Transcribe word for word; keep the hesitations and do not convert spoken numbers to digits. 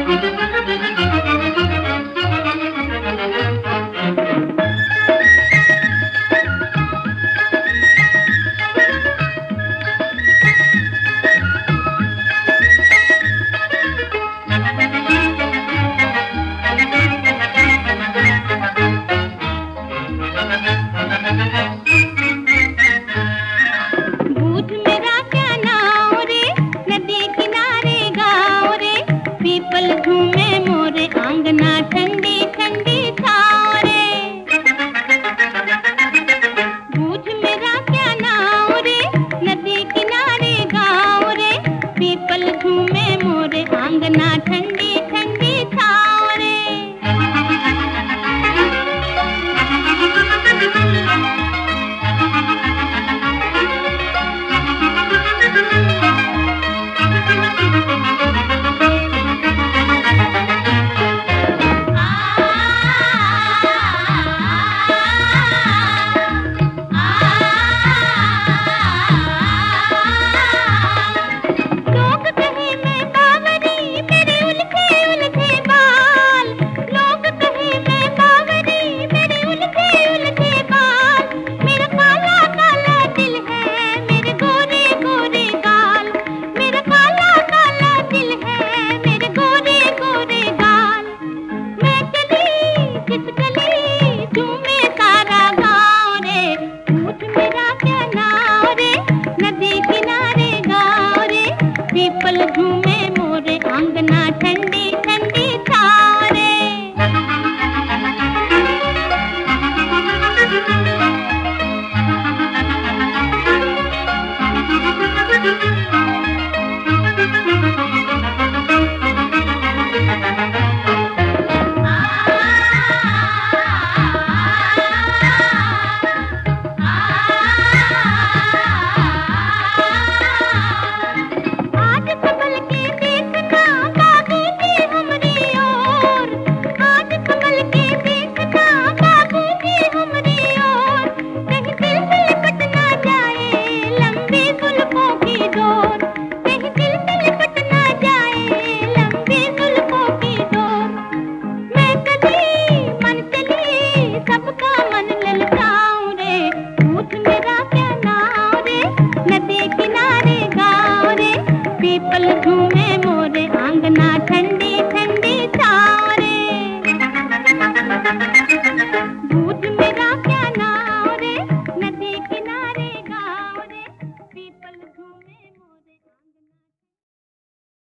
बूझ मेरा क्या नाव रे, नदी किनारे गाँव रे, पीपल झूमे मोरे आंगना ठंडी ठंडी छाँव रे। बूझ मेरा क्या नाव रे, नदी किनारे गाँव रे, पीपल झूमे मोरे आंगना ठंडी